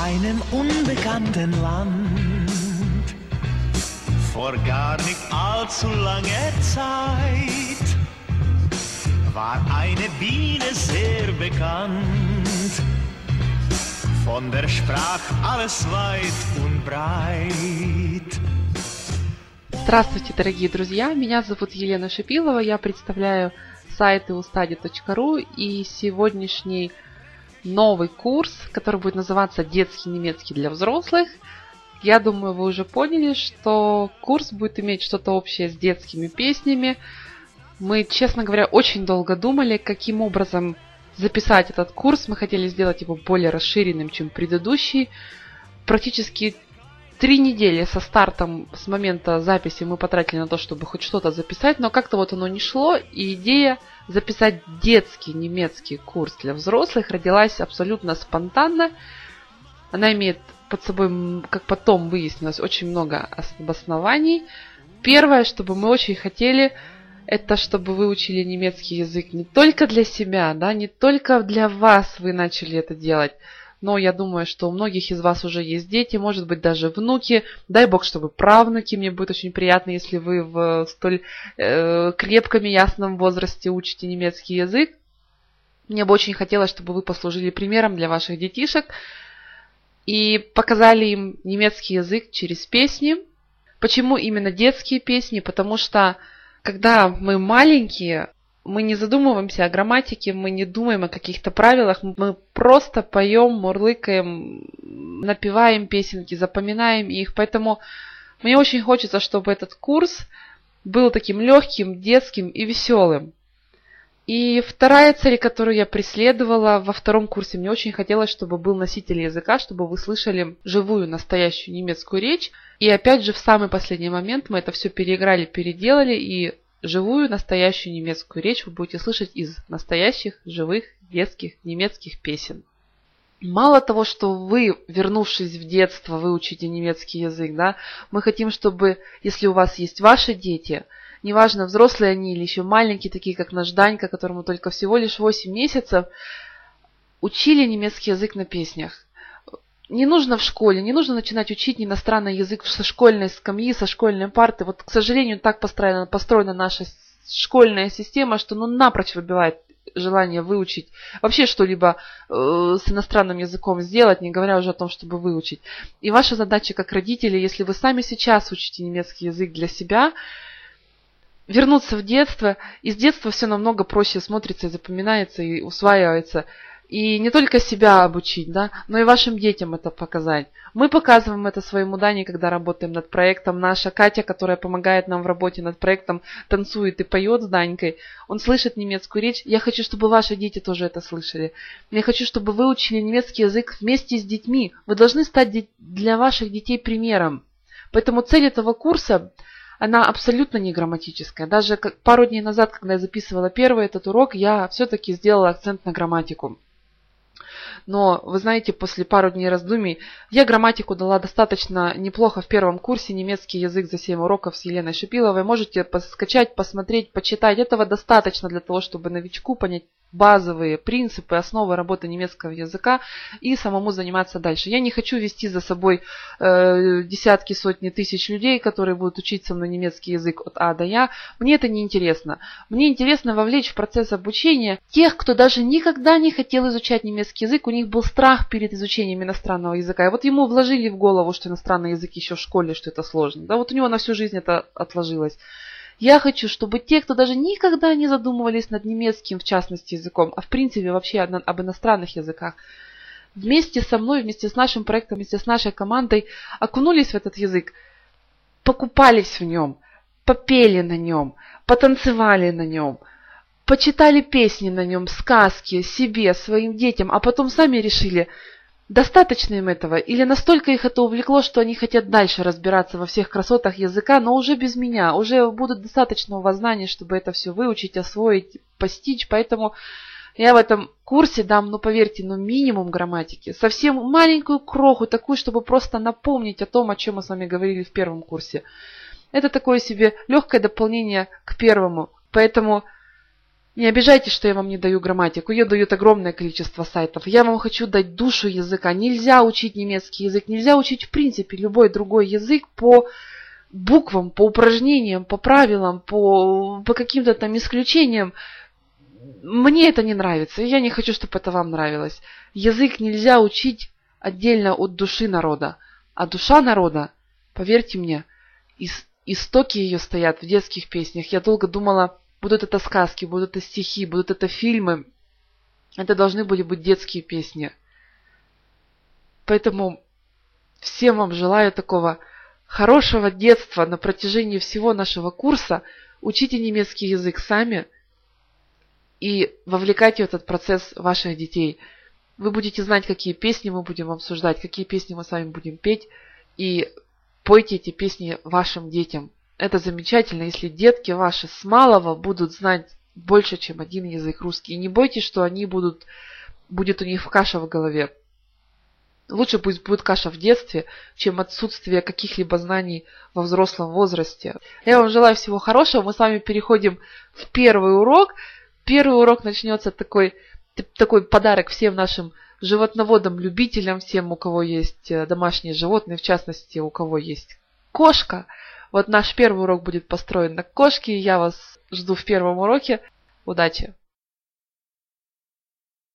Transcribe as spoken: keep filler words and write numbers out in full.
einem unbekannten Land, vor gar nicht allzu langer Zeit, war eine Biene sehr bekannt, von der sprach alles weit und breit. Здравствуйте, дорогие друзья! Меня зовут Елена Шипилова, я представляю сайт eustadi точка ру и сегодняшний новый курс, который будет называться «Детский немецкий для взрослых». Я думаю, вы уже поняли, что курс будет иметь что-то общее с детскими песнями. Мы, честно говоря, очень долго думали, каким образом записать этот курс. Мы хотели сделать его более расширенным, чем предыдущий. Практически три недели со стартом, с момента записи мы потратили на то, чтобы хоть что-то записать, но как-то вот оно не шло, и идея записать детский немецкий курс для взрослых родилась абсолютно спонтанно. Она имеет под собой, как потом выяснилось, очень много обоснований. Первое, что бы мы очень хотели, это чтобы вы учили немецкий язык не только для себя, да, не только для вас вы начали это делать, но я думаю, что у многих из вас уже есть дети, может быть, даже внуки. Дай бог, чтобы правнуки. Мне будет очень приятно, если вы в столь э, крепком и ясном возрасте учите немецкий язык. Мне бы очень хотелось, чтобы вы послужили примером для ваших детишек и показали им немецкий язык через песни. Почему именно детские песни? Потому что, когда мы маленькие, мы не задумываемся о грамматике, мы не думаем о каких-то правилах, мы просто поем, мурлыкаем, напеваем песенки, запоминаем их. Поэтому мне очень хочется, чтобы этот курс был таким легким, детским и веселым. И вторая цель, которую я преследовала во втором курсе, мне очень хотелось, чтобы был носитель языка, чтобы вы слышали живую, настоящую немецкую речь. И опять же, в самый последний момент мы это все переиграли, переделали, и живую, настоящую немецкую речь вы будете слышать из настоящих, живых, детских немецких песен. Мало того, что вы, вернувшись в детство, выучите немецкий язык, да, мы хотим, чтобы, если у вас есть ваши дети, неважно, взрослые они или еще маленькие, такие как наш Данька, которому только всего лишь восемь месяцев, учили немецкий язык на песнях. Не нужно в школе, не нужно начинать учить иностранный язык со школьной скамьи, со школьной парты. Вот, к сожалению, так построена, построена наша школьная система, что ну напрочь выбивает желание выучить вообще что-либо э, с иностранным языком сделать, не говоря уже о том, чтобы выучить. И ваша задача как родители, если вы сами сейчас учите немецкий язык для себя, вернуться в детство. Из детства все намного проще смотрится и запоминается, и усваивается. И не только себя обучить, да, но и вашим детям это показать. Мы показываем это своему Дане, когда работаем над проектом. Наша Катя, которая помогает нам в работе над проектом, танцует и поет с Данькой. Он слышит немецкую речь. Я хочу, чтобы ваши дети тоже это слышали. Я хочу, чтобы вы учили немецкий язык вместе с детьми. Вы должны стать для ваших детей примером. Поэтому цель этого курса, она абсолютно не грамматическая. Даже пару дней назад, когда я записывала первый этот урок, я все-таки сделала акцент на грамматику. Но, вы знаете, после пару дней раздумий я грамматику дала достаточно неплохо в первом курсе «Немецкий язык за семь уроков» с Еленой Шипиловой. Можете скачать, посмотреть, почитать. Этого достаточно для того, чтобы новичку понять базовые принципы, основы работы немецкого языка и самому заниматься дальше. Я не хочу вести за собой э, десятки, сотни тысяч людей, которые будут учить со мной немецкий язык от А до Я. Мне это не интересно. Мне интересно вовлечь в процесс обучения тех, кто даже никогда не хотел изучать немецкий язык, у них был страх перед изучением иностранного языка. И вот ему вложили в голову, что иностранный язык еще в школе, что это сложно. Да, вот у него на всю жизнь это отложилось. Я хочу, чтобы те, кто даже никогда не задумывались над немецким, в частности, языком, а в принципе вообще об иностранных языках, вместе со мной, вместе с нашим проектом, вместе с нашей командой окунулись в этот язык, покупались в нем, попели на нем, потанцевали на нем, почитали песни на нем, сказки себе, своим детям, а потом сами решили, достаточно им этого, или настолько их это увлекло, что они хотят дальше разбираться во всех красотах языка, но уже без меня, уже будут достаточно у вас знаний, чтобы это все выучить, освоить, постичь, поэтому я в этом курсе дам, ну поверьте, ну минимум грамматики, совсем маленькую кроху, такую, чтобы просто напомнить о том, о чем мы с вами говорили в первом курсе. Это такое себе легкое дополнение к первому, поэтому Не обижайтесь, что я вам не даю грамматику. Ее дают огромное количество сайтов. Я вам хочу дать душу языка. Нельзя учить немецкий язык. Нельзя учить в принципе любой другой язык по буквам, по упражнениям, по правилам, по, по каким-то там исключениям. Мне это не нравится. И я не хочу, чтобы это вам нравилось. Язык нельзя учить отдельно от души народа. А душа народа, поверьте мне, истоки ее стоят в детских песнях. Я долго думала, будут это сказки, будут это стихи, будут это фильмы. Это должны были быть детские песни. Поэтому всем вам желаю такого хорошего детства на протяжении всего нашего курса. Учите немецкий язык сами и вовлекайте в этот процесс ваших детей. Вы будете знать, какие песни мы будем обсуждать, какие песни мы с вами будем петь. И пойте эти песни вашим детям. Это замечательно, если детки ваши с малого будут знать больше, чем один язык русский. И не бойтесь, что они будут, будет у них каша в голове. Лучше пусть будет каша в детстве, чем отсутствие каких-либо знаний во взрослом возрасте. Я вам желаю всего хорошего. Мы с вами переходим в первый урок. Первый урок начнется такой, такой подарок всем нашим животноводам, любителям, всем, у кого есть домашние животные, в частности, у кого есть кошка. Вот наш первый урок будет построен на кошке. Я вас жду в первом уроке. Удачи!